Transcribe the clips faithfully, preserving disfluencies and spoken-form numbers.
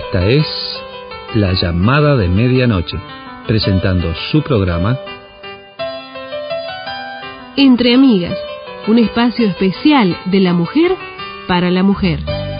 Esta es La Llamada de Medianoche, presentando su programa Entre Amigas, un espacio especial de la mujer para la mujer.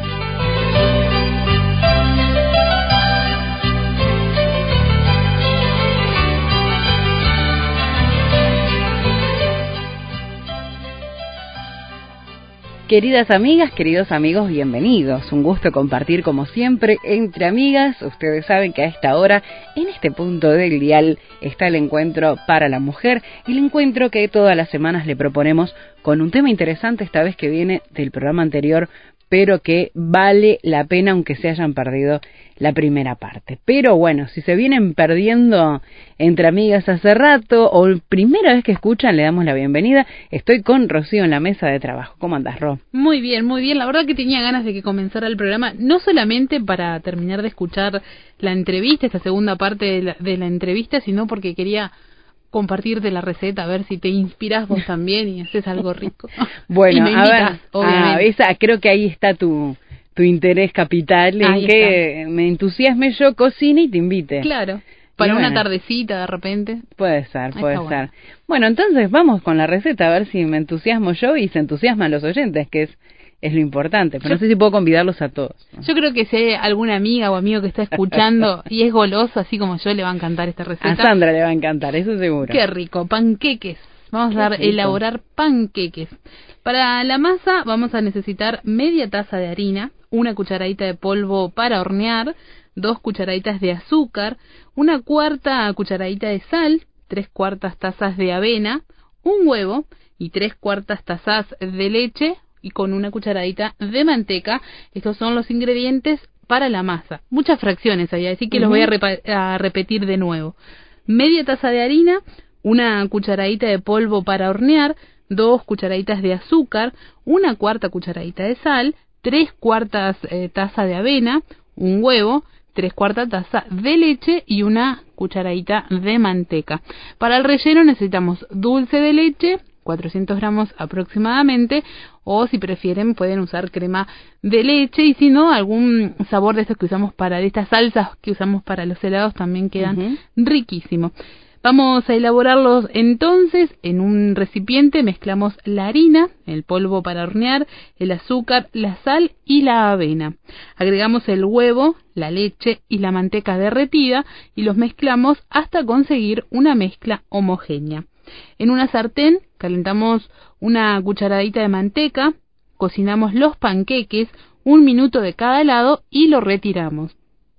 Queridas amigas, queridos amigos, bienvenidos. Un gusto compartir como siempre entre amigas. Ustedes saben que a esta hora, en este punto del dial, está el encuentro para la mujer. El encuentro que todas las semanas le proponemos con un tema interesante, esta vez que viene del programa anterior, pero que vale la pena aunque se hayan perdido la primera parte. Pero bueno, si se vienen perdiendo entre amigas hace rato o primera vez que escuchan, le damos la bienvenida. Estoy con Rocío en la mesa de trabajo. ¿Cómo andás, Ro? Muy bien, muy bien. La verdad que tenía ganas de que comenzara el programa, no solamente para terminar de escuchar la entrevista, esta segunda parte de la, de la entrevista, sino porque quería compartirte la receta, a ver si te inspirás vos también y haces algo rico. Bueno, y me invitas, a ver, obviamente. Ah, esa, creo que ahí está tu, tu interés capital, ahí en que me entusiasme yo, cocine y te invite. Claro, para y una bueno, tardecita de repente. Puede ser, puede está ser. bueno. Bueno, entonces vamos con la receta, a ver si me entusiasmo yo y se entusiasman los oyentes, que es es lo importante, pero yo, no sé si puedo convidarlos a todos, ¿no? Yo creo que si hay alguna amiga o amigo que está escuchando y es goloso, así como yo, le va a encantar esta receta. A Sandra le va a encantar, eso seguro. Qué rico, panqueques. Vamos Qué a rico. elaborar panqueques. Para la masa vamos a necesitar media taza de harina, una cucharadita de polvo para hornear, dos cucharaditas de azúcar, una cuarta cucharadita de sal, tres cuartas tazas de avena, un huevo y tres cuartas tazas de leche, y con una cucharadita de manteca. Estos son los ingredientes para la masa. Muchas fracciones ahí, así que uh-huh. los voy a, repa- a repetir de nuevo. Media taza de harina, una cucharadita de polvo para hornear, dos cucharaditas de azúcar, una cuarta cucharadita de sal, tres cuartas eh, taza de avena, un huevo, tres cuartas taza de leche y una cucharadita de manteca. Para el relleno necesitamos dulce de leche, cuatrocientos gramos aproximadamente, o si prefieren pueden usar crema de leche, y si no, algún sabor de estos que usamos para, de estas salsas que usamos para los helados también quedan uh-huh. riquísimos. Vamos a elaborarlos entonces. En un recipiente mezclamos la harina, el polvo para hornear, el azúcar, la sal y la avena. Agregamos el huevo, la leche y la manteca derretida y los mezclamos hasta conseguir una mezcla homogénea. En una sartén calentamos una cucharadita de manteca, cocinamos los panqueques, un minuto de cada lado y lo retiramos.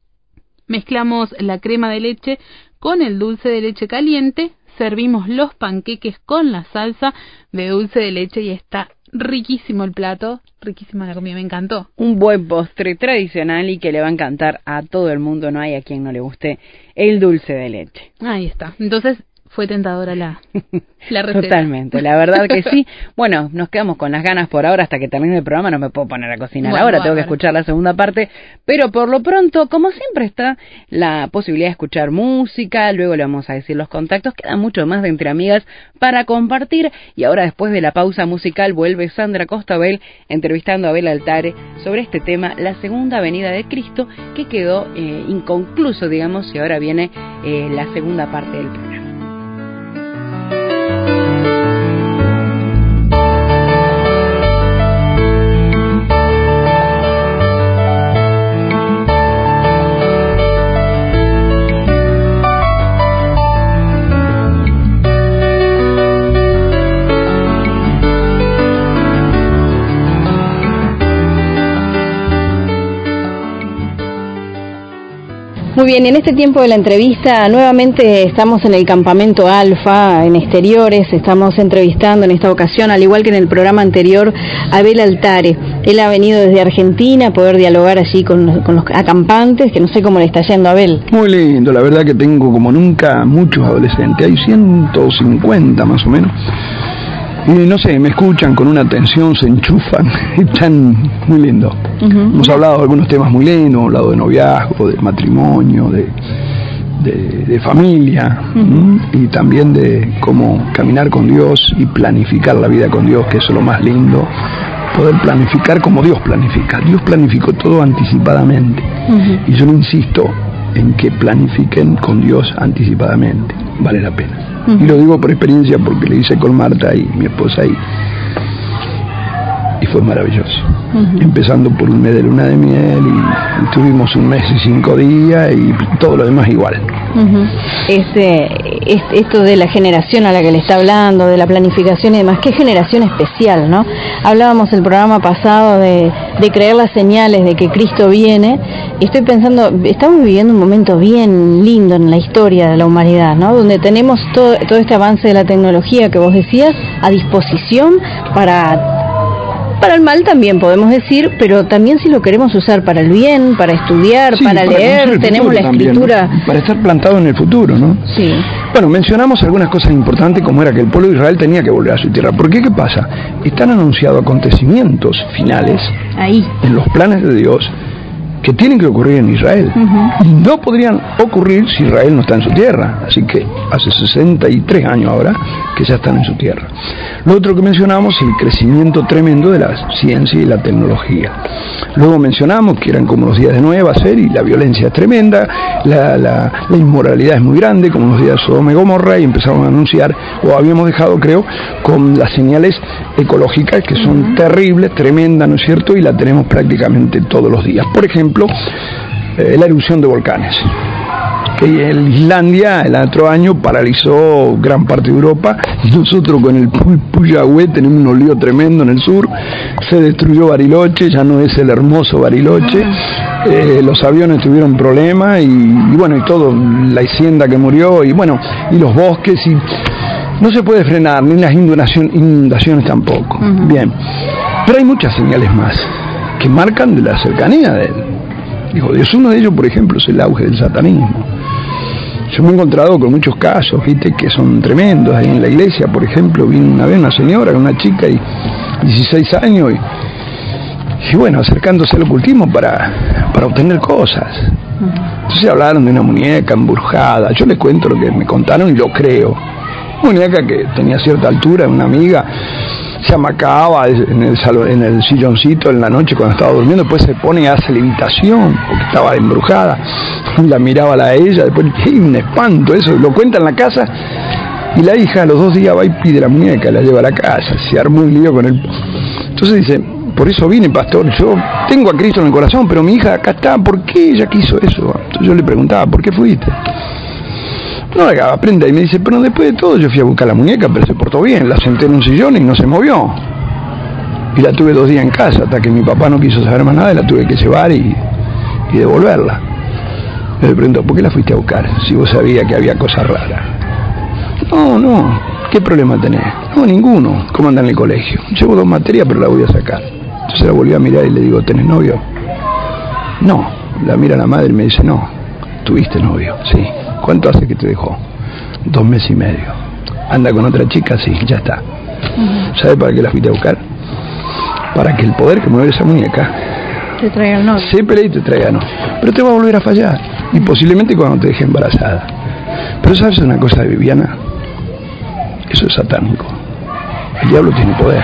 Mezclamos la crema de leche con el dulce de leche caliente, servimos los panqueques con la salsa de dulce de leche y está riquísimo el plato, riquísima la comida, me encantó. Un buen postre tradicional y que le va a encantar a todo el mundo, no hay a quien no le guste el dulce de leche. Ahí está, entonces fue tentadora la, la receta. Totalmente, la verdad que sí. Bueno, nos quedamos con las ganas por ahora, hasta que termine el programa no me puedo poner a cocinar bueno, ahora, bueno, tengo que escuchar la segunda parte, pero por lo pronto, como siempre está la posibilidad de escuchar música, luego le vamos a decir los contactos, queda mucho más de Entre Amigas para compartir, y ahora después de la pausa musical vuelve Sandra Costabel entrevistando a Abel Altare sobre este tema, la segunda venida de Cristo, que quedó eh, inconcluso, digamos, y ahora viene eh, la segunda parte del programa. Muy bien, en este tiempo de la entrevista nuevamente estamos en el campamento Alfa, en exteriores, estamos entrevistando en esta ocasión, al igual que en el programa anterior, a Abel Altare. Él ha venido desde Argentina a poder dialogar allí con los, con los acampantes, que no sé cómo le está yendo a Abel. Muy lindo, la verdad que tengo como nunca muchos adolescentes, hay ciento cincuenta más o menos. Y no sé, me escuchan con una atención, se enchufan, están muy lindos. Uh-huh. Hemos hablado de algunos temas muy lindos, hemos hablado de noviazgo, de matrimonio, de, de, de familia, uh-huh. y también de cómo caminar con Dios y planificar la vida con Dios, que eso es lo más lindo, poder planificar como Dios planifica. Dios planificó todo anticipadamente. Uh-huh. Y yo insisto en que planifiquen con Dios anticipadamente. Vale la pena. Uh-huh. Y lo digo por experiencia porque le hice con Marta y mi esposa ahí. Y fue maravilloso. Uh-huh. Empezando por un mes de luna de miel y, y tuvimos un mes y cinco días y todo lo demás igual. Uh-huh. Este, este, esto de la generación a la que le está hablando, de la planificación y demás, qué generación especial, ¿no? Hablábamos el programa pasado de, de creer las señales de que Cristo viene. Estoy pensando, estamos viviendo un momento bien lindo en la historia de la humanidad, ¿no? Donde tenemos todo, todo este avance de la tecnología que vos decías a disposición para... Para el mal también podemos decir, pero también si lo queremos usar para el bien, para estudiar, sí, para, para leer, tenemos la escritura. También, para estar plantado en el futuro, ¿no? Sí. Bueno, mencionamos algunas cosas importantes como era que el pueblo de Israel tenía que volver a su tierra. ¿Por qué? ¿Qué pasa? Están anunciados acontecimientos finales ahí en los planes de Dios que tienen que ocurrir en Israel. Uh-huh. Y no podrían ocurrir si Israel no está en su tierra. Así que hace sesenta y tres años ahora que ya están en su tierra. Lo otro que mencionamos es el crecimiento tremendo de la ciencia y la tecnología. Luego mencionamos que eran como los días de Noé, va a ser, y la violencia es tremenda, la, la, la inmoralidad es muy grande, como los días de Sodoma y Gomorra, y empezamos a anunciar, o habíamos dejado, creo, con las señales ecológicas que son uh-huh. terribles, tremendas, ¿no es cierto? Y la tenemos prácticamente todos los días. Por ejemplo, eh, la erupción de volcanes. Que en Islandia el otro año paralizó gran parte de Europa y nosotros con el Puyahue tenemos un lío tremendo en el sur. Se destruyó Bariloche, ya no es el hermoso Bariloche. Eh, los aviones tuvieron problemas y, y bueno, y todo, la hacienda que murió y bueno, y los bosques y no se puede frenar, ni las inundaciones, inundaciones tampoco. Uh-huh. Bien, pero hay muchas señales más que marcan de la cercanía de él. Dijo Dios, uno de ellos, por ejemplo, es el auge del satanismo. Yo me he encontrado con muchos casos, viste, que son tremendos. Ahí en la iglesia, por ejemplo, vino una vez una señora, una chica de dieciséis años, y, y bueno, acercándose al ocultismo para, para obtener cosas. Entonces hablaron de una muñeca embrujada. Yo les cuento lo que me contaron y lo creo. Una muñeca que tenía cierta altura, una amiga, se amacaba en el salón, en el silloncito en la noche cuando estaba durmiendo, después se pone y hace levitación porque estaba embrujada, la miraba a ella, después ¡hey! Un espanto, eso lo cuenta en la casa, y la hija a los dos días va y pide la muñeca, la lleva a la casa, se armó un lío con él. Entonces dice, por eso vine, pastor, yo tengo a Cristo en el corazón, pero mi hija acá está, ¿por qué ella quiso eso? Entonces yo le preguntaba, ¿por qué fuiste? No, aprenda, y me dice, pero después de todo yo fui a buscar la muñeca, pero se portó bien, la senté en un sillón y no se movió. Y la tuve dos días en casa, hasta que mi papá no quiso saber más nada y la tuve que llevar y, y devolverla. Me le preguntó, ¿por qué la fuiste a buscar? Si vos sabías que había cosas raras. No, no, ¿qué problema tenés? No, ninguno. ¿Cómo anda en el colegio? Llevo dos materias, pero la voy a sacar. Entonces la volví a mirar y le digo, ¿tenés novio? No. La mira la madre y me dice, no, ¿tuviste novio? Sí. ¿Cuánto hace que te dejó? Dos meses y medio. ¿Anda con otra chica? Sí, ya está. Uh-huh. ¿Sabe para qué la fuiste a buscar? Para que el poder que mueve esa muñeca te traiga el novio. Se pelee y te traiga no. Pero te va a volver a fallar. Y posiblemente cuando te deje embarazada. Pero ¿sabes una cosa, Viviana? Eso es satánico. El diablo tiene poder.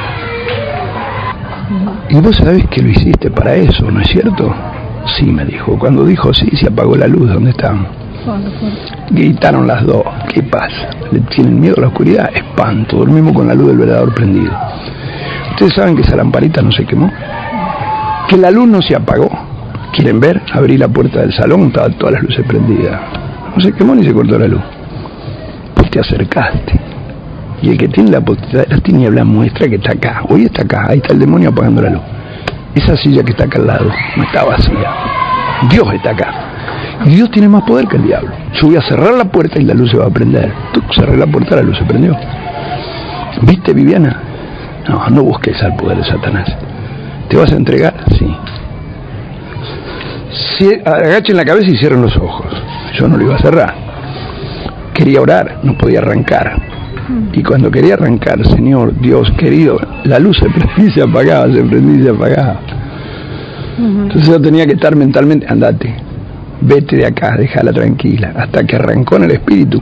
Uh-huh. Y vos sabés que lo hiciste para eso, ¿no es cierto? Sí, me dijo. Cuando dijo sí, se apagó la luz. ¿Dónde estaban? Gritaron las dos. ¿Qué pasa? ¿Le tienen miedo a la oscuridad? Espanto. Dormimos con la luz del velador prendido. Ustedes saben que esa lamparita no se quemó, que la luz no se apagó. ¿Quieren ver? Abrí la puerta del salón, estaban todas las luces prendidas. No se quemó ni se cortó la luz. Pues te acercaste. Y el que tiene la potestad de las tinieblas muestra que está acá. Hoy está acá. Ahí está el demonio apagando la luz. Esa silla que está acá al lado no está vacía. Dios está acá. Y Dios tiene más poder que el diablo. Yo voy a cerrar la puerta y la luz se va a prender. Tú cerré la puerta, la luz se prendió. ¿Viste, Viviana? No, no busques al poder de Satanás. ¿Te vas a entregar? Sí. Si, agachen la cabeza y cierren los ojos. Yo no lo iba a cerrar. Quería orar, no podía arrancar. Y cuando quería arrancar, Señor, Dios querido, la luz se prendía y se apagaba, se prendía y se apagaba. Entonces yo tenía que estar mentalmente, andate, vete de acá, déjala tranquila, hasta que arrancó en el espíritu.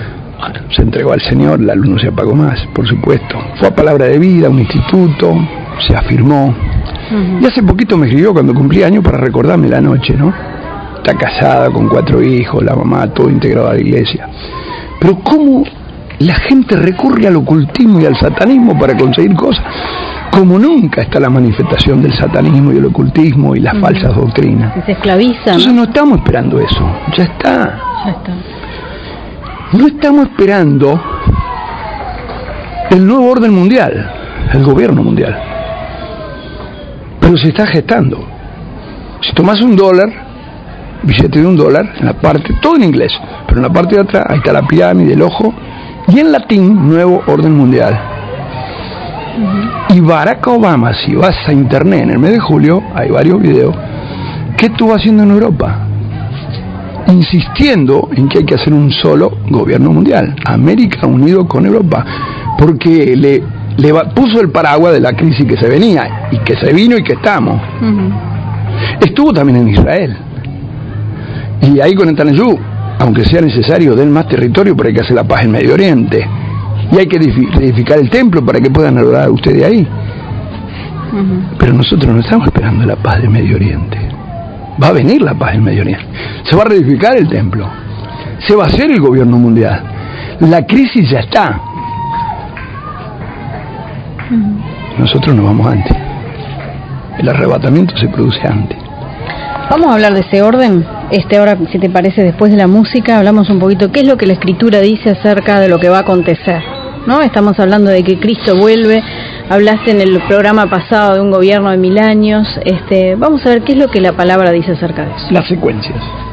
Se entregó al Señor, la luz no se apagó más, por supuesto. Fue a Palabra de Vida, un instituto, se afirmó. Uh-huh. Y hace poquito me escribió cuando cumplí años para recordarme la noche, ¿no? Está casada con cuatro hijos, la mamá, todo integrado a la iglesia. Pero ¿cómo la gente recurre al ocultismo y al satanismo para conseguir cosas? Como nunca está la manifestación del satanismo y el ocultismo y las uh-huh. falsas doctrinas. Se esclaviza. Entonces no estamos esperando eso, ya está. Ya está. No estamos esperando el nuevo orden mundial, el gobierno mundial. Pero se está gestando. Si tomás un dólar, billete de un dólar, en la parte, todo en inglés, pero en la parte de atrás, ahí está la pirámide, el ojo, y en latín, nuevo orden mundial. Uh-huh. Y Barack Obama, si vas a internet en el mes de julio, hay varios videos, ¿qué estuvo haciendo en Europa? Insistiendo en que hay que hacer un solo gobierno mundial, América unido con Europa, porque le, le va, puso el paraguas de la crisis que se venía, y que se vino y que estamos. Uh-huh. Estuvo también en Israel, y ahí con Netanyahu, aunque sea necesario, den más territorio, pero hay que hacer la paz en Medio Oriente, y hay que reedificar el templo para que puedan adorar a ustedes ahí. Uh-huh. Pero nosotros no estamos esperando la paz de Medio Oriente. Va a venir la paz en Medio Oriente. Se va a reedificar el templo. Se va a hacer el gobierno mundial. La crisis ya está. Uh-huh. Nosotros nos vamos antes. El arrebatamiento se produce antes. Vamos a hablar de ese orden. Este, ahora, si te parece, después de la música, hablamos un poquito qué es lo que la Escritura dice acerca de lo que va a acontecer, ¿no? Estamos hablando de que Cristo vuelve. Hablaste en el programa pasado de un gobierno de mil años. Este, vamos a ver qué es lo que la palabra dice acerca de eso. Las secuencias.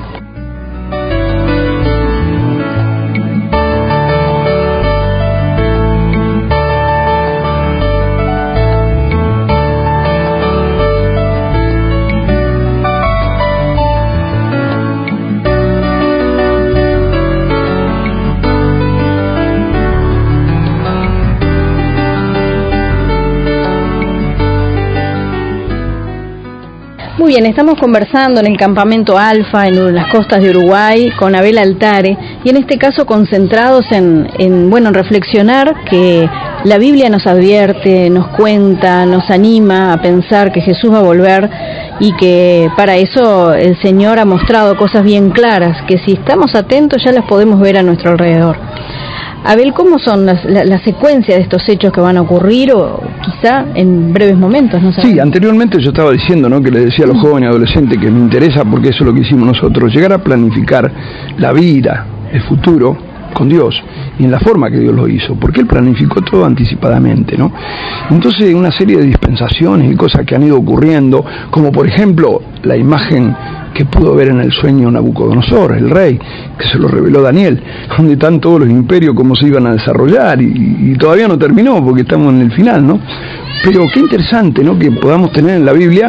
Muy bien, estamos conversando en el campamento Alfa, en las costas de Uruguay, con Abel Altare, y en este caso concentrados en, en, bueno, en reflexionar que la Biblia nos advierte, nos cuenta, nos anima a pensar que Jesús va a volver y que para eso el Señor ha mostrado cosas bien claras, que si estamos atentos ya las podemos ver a nuestro alrededor. Abel, ¿cómo son las, la, la secuencia de estos hechos que van a ocurrir, o quizá en breves momentos? ¿No sabemos? Sí, anteriormente yo estaba diciendo, ¿no?, que le decía a los jóvenes y adolescentes que me interesa, porque eso es lo que hicimos nosotros, llegar a planificar la vida, el futuro, con Dios, y en la forma que Dios lo hizo, porque Él planificó todo anticipadamente, ¿no? Entonces, una serie de dispensaciones y cosas que han ido ocurriendo, como por ejemplo, la imagen que pudo ver en el sueño Nabucodonosor, el rey, que se lo reveló Daniel, donde están todos los imperios, cómo se iban a desarrollar, y, y todavía no terminó, porque estamos en el final, ¿no? Pero qué interesante, ¿no?, que podamos tener en la Biblia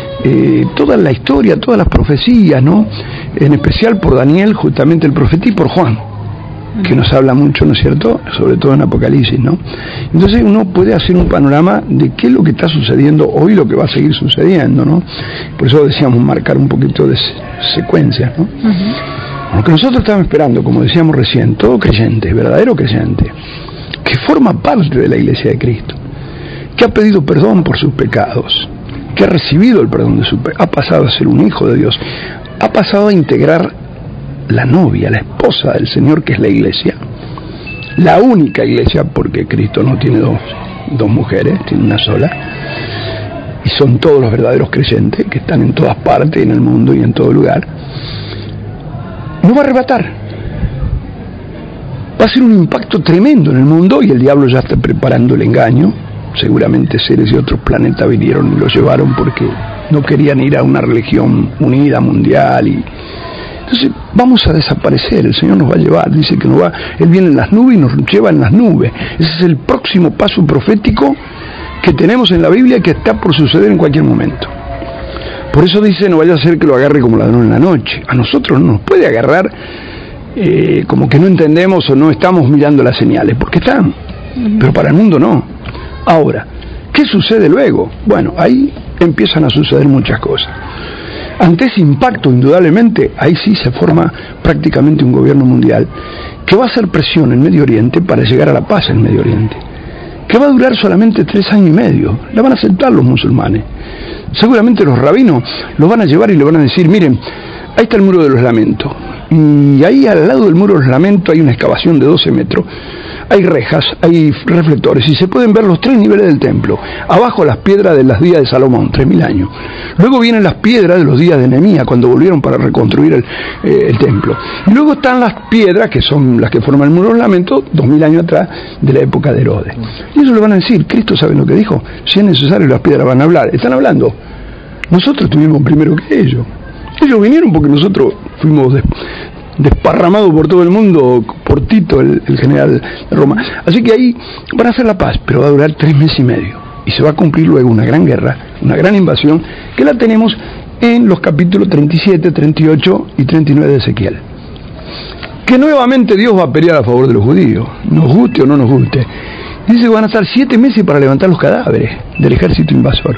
eh, toda la historia, todas las profecías, ¿no?, en especial por Daniel, justamente el profeta, y por Juan, que nos habla mucho, ¿no es cierto?, sobre todo en Apocalipsis, ¿no? Entonces uno puede hacer un panorama de qué es lo que está sucediendo hoy, lo que va a seguir sucediendo, ¿no? Por eso decíamos marcar un poquito de secuencias, ¿no? Uh-huh. Lo que nosotros estamos esperando, como decíamos recién, todo creyente, verdadero creyente, que forma parte de la Iglesia de Cristo, que ha pedido perdón por sus pecados, que ha recibido el perdón de sus pecados, ha pasado a ser un hijo de Dios, ha pasado a integrar la novia, la esposa del Señor, que es la iglesia, la única iglesia, porque Cristo no tiene dos, dos mujeres, tiene una sola, y son todos los verdaderos creyentes que están en todas partes, en el mundo y en todo lugar. No va a arrebatar, va a ser un impacto tremendo en el mundo, y el diablo ya está preparando el engaño. Seguramente seres de otros planetas vinieron y lo llevaron porque no querían ir a una religión unida mundial, y entonces vamos a desaparecer. El Señor nos va a llevar, dice que nos va, Él viene en las nubes y nos lleva en las nubes. Ese es el próximo paso profético que tenemos en la Biblia, que está por suceder en cualquier momento. Por eso dice, no vaya a ser que lo agarre como ladrón en la noche. A nosotros no nos puede agarrar eh, como que no entendemos o no estamos mirando las señales, porque están, uh-huh. pero para el mundo no. Ahora, ¿qué sucede luego? Bueno, ahí empiezan a suceder muchas cosas. Ante ese impacto, indudablemente, ahí sí se forma prácticamente un gobierno mundial que va a hacer presión en Medio Oriente para llegar a la paz en Medio Oriente. que va a durar solamente tres años y medio. La van a aceptar los musulmanes. Seguramente los rabinos los van a llevar y le van a decir, miren, ahí está el muro de los lamentos. Y ahí al lado del muro de los lamentos hay una excavación de doce metros. Hay rejas, hay reflectores y se pueden ver los tres niveles del templo. Abajo las piedras de las días de Salomón, tres mil años. Luego vienen las piedras de los días de Nehemías, cuando volvieron para reconstruir el, eh, el templo. Y luego están las piedras, que son las que forman el muro de los lamentos, dos mil años atrás, de la época de Herodes. Y eso le van a decir, Cristo sabe lo que dijo, si es necesario las piedras van a hablar. Están hablando. Nosotros tuvimos primero que ellos. Ellos vinieron porque nosotros fuimos de, desparramados por todo el mundo, por Tito, el, el general de Roma. Así que ahí van a hacer la paz, pero va a durar tres meses y medio. Y se va a cumplir luego una gran guerra, una gran invasión, que la tenemos en los capítulos treinta y siete, treinta y ocho y treinta y nueve de Ezequiel. Que nuevamente Dios va a pelear a favor de los judíos, nos guste o no nos guste. Dice que van a estar siete meses para levantar los cadáveres del ejército invasor.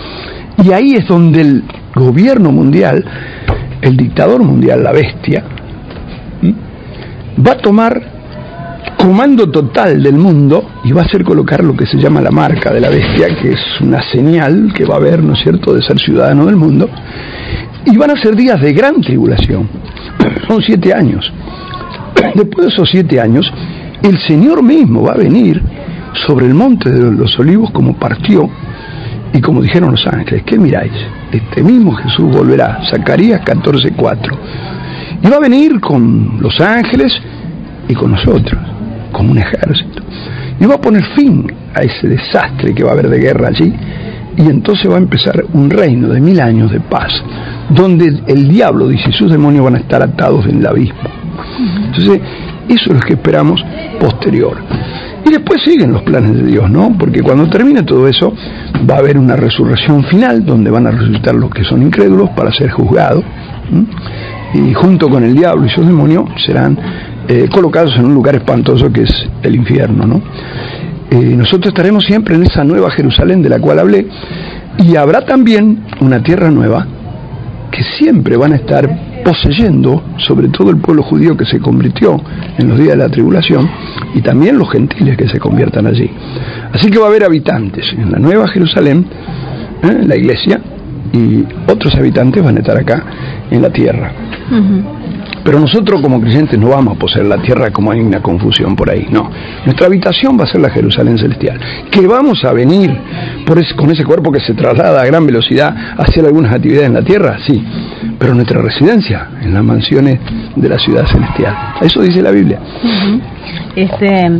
Y ahí es donde el gobierno mundial, el dictador mundial, la bestia, ¿sí?, va a tomar comando total del mundo y va a hacer colocar lo que se llama la marca de la bestia, que es una señal que va a haber, ¿no es cierto?, de ser ciudadano del mundo. Y van a ser días de gran tribulación. Son siete años. Después de esos siete años, el Señor mismo va a venir sobre el monte de los olivos como partió. Y como dijeron los ángeles, ¿qué miráis? Este mismo Jesús volverá, Zacarías catorce cuatro. Y va a venir con los ángeles y con nosotros, como un ejército. Y va a poner fin a ese desastre que va a haber de guerra allí. Y entonces va a empezar un reino de mil años de paz, donde el diablo y sus demonios van a estar atados en el abismo. Entonces, eso es lo que esperamos posterior. Y después siguen los planes de Dios, ¿no? Porque cuando termine todo eso, va a haber una resurrección final, donde van a resucitar los que son incrédulos para ser juzgados, ¿sí?, y junto con el diablo y sus demonios serán eh, colocados en un lugar espantoso que es el infierno, ¿no? Eh, nosotros estaremos siempre en esa nueva Jerusalén de la cual hablé, y habrá también una tierra nueva que siempre van a estar poseyendo, sobre todo el pueblo judío que se convirtió en los días de la tribulación, y también los gentiles que se conviertan allí. Así que va a haber habitantes en la nueva Jerusalén, ¿eh?, la iglesia, y otros habitantes van a estar acá en la tierra. Uh-huh. Pero nosotros como creyentes no vamos a poseer la tierra, como hay una confusión por ahí, no. Nuestra habitación va a ser la Jerusalén celestial, que vamos a venir por ese, con ese cuerpo que se traslada a gran velocidad a hacer algunas actividades en la tierra, sí, pero nuestra residencia en las mansiones de la ciudad celestial. Eso dice la Biblia. Uh-huh. Este,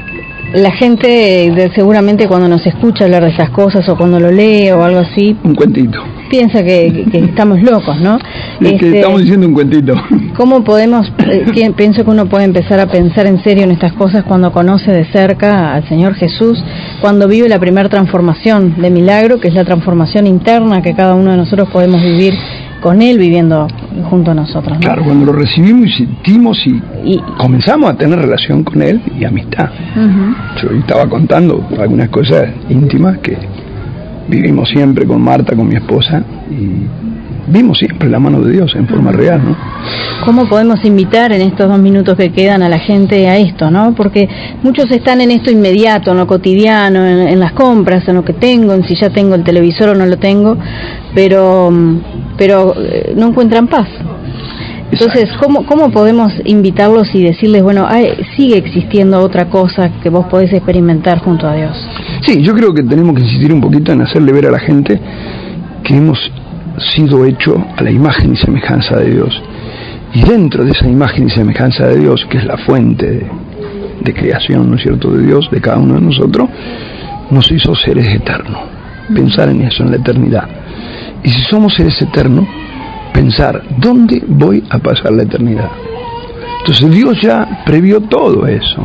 la gente de, seguramente cuando nos escucha hablar de esas cosas o cuando lo lee o algo así, un cuentito, piensa que, que, que estamos locos, ¿no? Es que este, estamos diciendo un cuentito. ¿Cómo podemos, eh, pienso que uno puede empezar a pensar en serio en estas cosas cuando conoce de cerca al Señor Jesús, cuando vive la primera transformación de milagro, que es la transformación interna que cada uno de nosotros podemos vivir con Él viviendo junto a nosotros, ¿no? Claro, cuando lo recibimos y sentimos y, y comenzamos a tener relación con Él y amistad. Uh-huh. Yo estaba contando algunas cosas íntimas que vivimos siempre con Marta, con mi esposa, y vimos siempre la mano de Dios en forma real, ¿no? ¿Cómo podemos invitar en estos dos minutos que quedan a la gente a esto, ¿no? Porque muchos están en esto inmediato, en lo cotidiano, en, en las compras, en lo que tengo, en si ya tengo el televisor o no lo tengo, pero pero eh, no encuentran paz. Entonces, ¿cómo, ¿cómo podemos invitarlos y decirles, bueno, hay, sigue existiendo otra cosa que vos podés experimentar junto a Dios? Sí, yo creo que tenemos que insistir un poquito en hacerle ver a la gente que hemos sido hechos a la imagen y semejanza de Dios. Y dentro de esa imagen y semejanza de Dios, que es la fuente de, de creación, ¿no es cierto?, de Dios, de cada uno de nosotros, nos hizo seres eternos. Pensar en eso, en la eternidad. Y si somos seres eternos, pensar, ¿dónde voy a pasar la eternidad? Entonces Dios ya previó todo eso.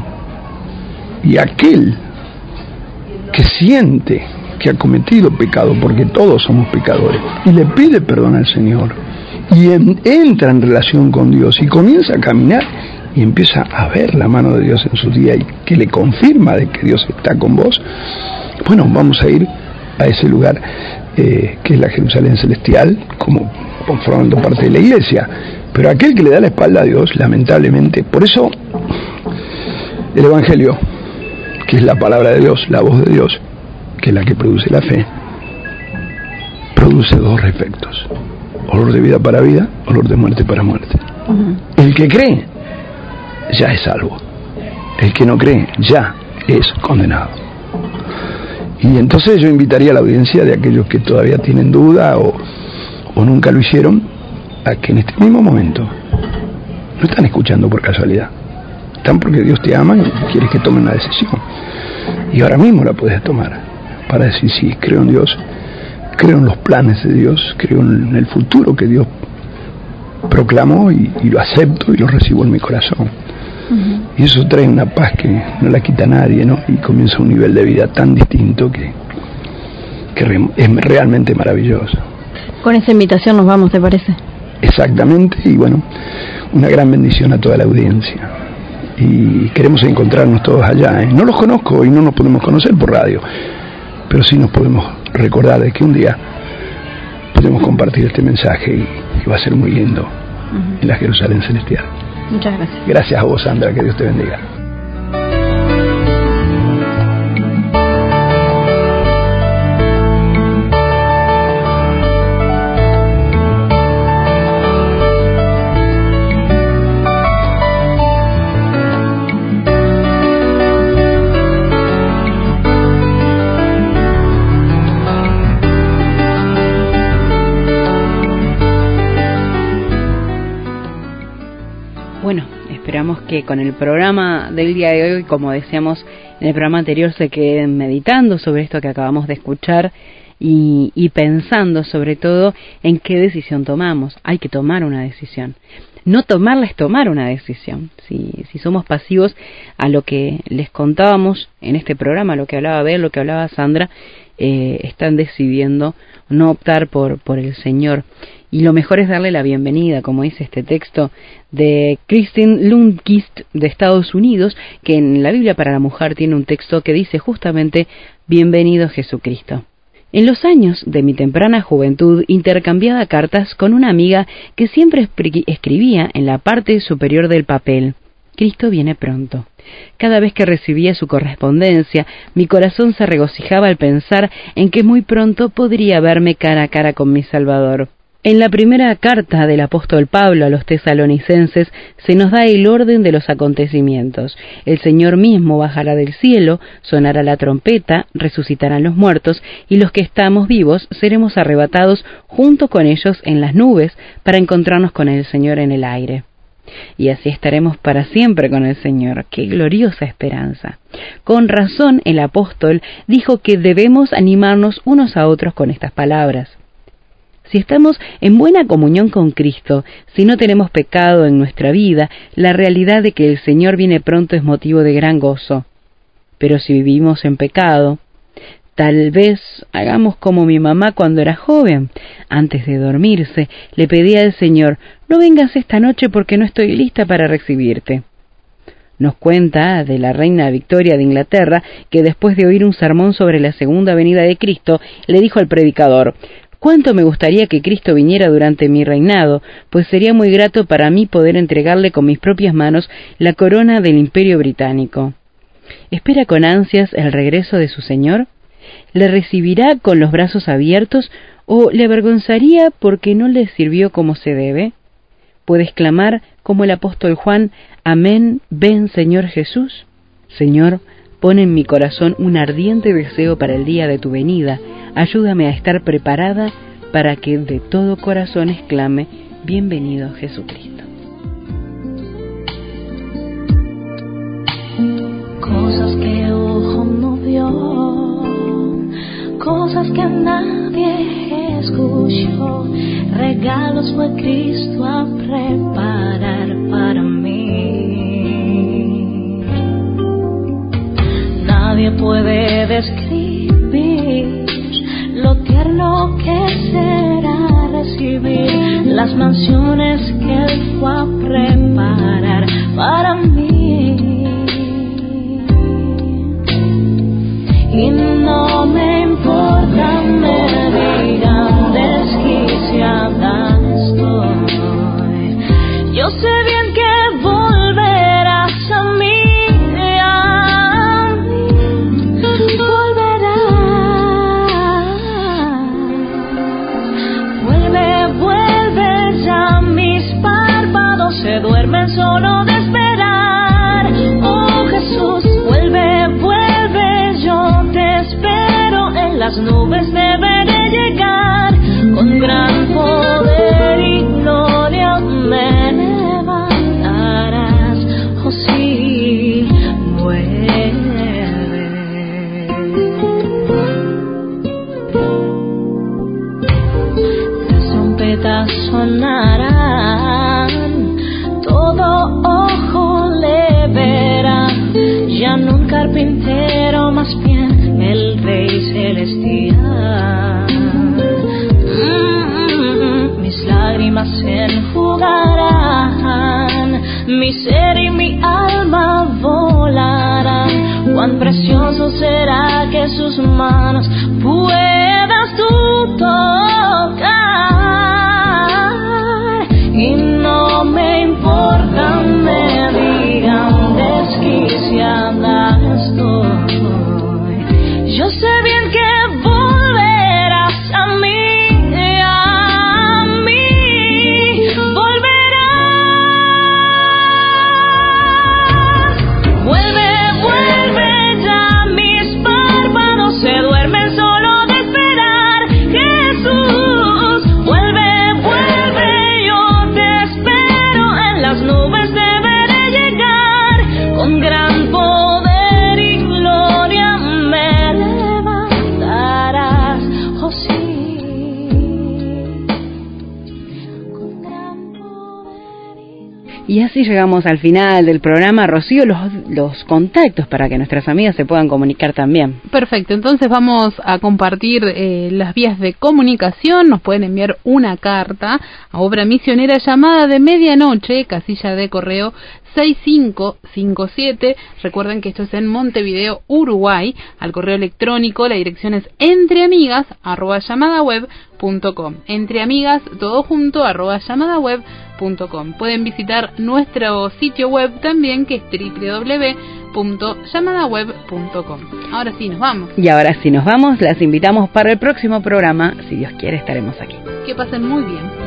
Y aquel que siente que ha cometido pecado, porque todos somos pecadores, y le pide perdón al Señor, y en, entra en relación con Dios, y comienza a caminar, y empieza a ver la mano de Dios en su día, y que le confirma de que Dios está con vos, bueno, vamos a ir a ese lugar eh, que es la Jerusalén celestial, como formando parte de la iglesia. Pero aquel que le da la espalda a Dios, lamentablemente, por eso el Evangelio, que que es la palabra de Dios, la voz de Dios, que es la que produce la fe, produce dos efectos: olor de vida para vida, olor de muerte para muerte. Uh-huh. El que cree ya es salvo, el que no cree ya es condenado. Y entonces yo invitaría a la audiencia de aquellos que todavía tienen duda o, o nunca lo hicieron, a que en este mismo momento, no están escuchando por casualidad, están porque Dios te ama y quieres que tomen una decisión, y ahora mismo la puedes tomar para decir: sí, creo en Dios, creo en los planes de Dios, creo en el futuro que Dios proclamó, y, y lo acepto y lo recibo en mi corazón. Uh-huh. Y eso trae una paz que no la quita nadie, ¿no? Y comienza un nivel de vida tan distinto que, que re, es realmente maravilloso. Con esa invitación nos vamos, ¿te parece? Exactamente, y bueno, una gran bendición a toda la audiencia. Y queremos encontrarnos todos allá, ¿eh? No los conozco y no nos podemos conocer por radio, pero sí nos podemos recordar de que un día podemos compartir este mensaje, y, y va a ser muy lindo uh-huh. en la Jerusalén celestial. Muchas gracias. Gracias a vos, Sandra, que Dios te bendiga. Esperamos que con el programa del día de hoy, como decíamos en el programa anterior, se queden meditando sobre esto que acabamos de escuchar y, y pensando sobre todo en qué decisión tomamos. Hay que tomar una decisión. No tomarla es tomar una decisión. Si, si somos pasivos a lo que les contábamos en este programa, lo que hablaba Abel, lo que hablaba Sandra, eh, están decidiendo no optar por, por el Señor. Y lo mejor es darle la bienvenida, como dice este texto de Kristin Lundquist de Estados Unidos, que en la Biblia para la Mujer tiene un texto que dice justamente: bienvenido Jesucristo. En los años de mi temprana juventud intercambiaba cartas con una amiga que siempre escribía en la parte superior del papel: Cristo viene pronto. Cada vez que recibía su correspondencia, mi corazón se regocijaba al pensar en que muy pronto podría verme cara a cara con mi Salvador. En la primera carta del apóstol Pablo a los tesalonicenses se nos da el orden de los acontecimientos. El Señor mismo bajará del cielo, sonará la trompeta, resucitarán los muertos, y los que estamos vivos seremos arrebatados junto con ellos en las nubes para encontrarnos con el Señor en el aire. Y así estaremos para siempre con el Señor. ¡Qué gloriosa esperanza! Con razón el apóstol dijo que debemos animarnos unos a otros con estas palabras. Si estamos en buena comunión con Cristo, si no tenemos pecado en nuestra vida, la realidad de que el Señor viene pronto es motivo de gran gozo. Pero si vivimos en pecado, tal vez hagamos como mi mamá cuando era joven. Antes de dormirse, le pedía al Señor: no vengas esta noche porque no estoy lista para recibirte. Nos cuenta de la reina Victoria de Inglaterra que después de oír un sermón sobre la segunda venida de Cristo, le dijo al predicador: cuánto me gustaría que Cristo viniera durante mi reinado, pues sería muy grato para mí poder entregarle con mis propias manos la corona del Imperio Británico. ¿Espera con ansias el regreso de su Señor? ¿Le recibirá con los brazos abiertos o le avergonzaría porque no le sirvió como se debe? ¿Puedes clamar como el apóstol Juan: Amén, ven Señor Jesús? Señor, pon en mi corazón un ardiente deseo para el día de tu venida. Ayúdame a estar preparada para que de todo corazón exclame: bienvenido Jesucristo. Cosas que ojo no vio, cosas que nadie escuchó, regalos fue Cristo a preparar para mí. Nadie puede describir lo tierno que será recibir las mansiones que Él fue a preparar para mí. Y no me importa, me dirán desquiciada estoy. Yo sé bien que volverás a mí, a mí. ojo le verá, ya no un carpintero, más bien el rey celestial. Mm-hmm. Mis lágrimas se enjugarán, mi ser y mi alma volarán. Cuán precioso será que sus manos puedas tú tocar. Y no me importa, me digan desquiciada estoy. Yo sé bien que volverás a mí, a mí, volverás. Vuelve, vuelve ya, mis párpados se duermen solo de esperar. Jesús, vuelve, vuelve, yo te espero, en las nubes deberé llegar, con gran poder y gloria me levantarás, oh sí, con gran poder y Y así llegamos al final del programa. Rocío, los, los contactos para que nuestras amigas se puedan comunicar también. Perfecto, entonces vamos a compartir eh, las vías de comunicación. Nos pueden enviar una carta a Obra Misionera Llamada de Medianoche, casilla de correo seis cinco cinco siete. Recuerden que esto es en Montevideo, Uruguay. Al correo electrónico la dirección es entreamigas arroba llamadaweb punto com. Entreamigas, todo junto, arroba llamadaweb punto com. Pueden visitar nuestro sitio web también, que es doble u doble u doble u punto llamadaweb punto com. Ahora sí, nos vamos. Y ahora sí nos vamos, las invitamos para el próximo programa. Si Dios quiere, estaremos aquí. Que pasen muy bien.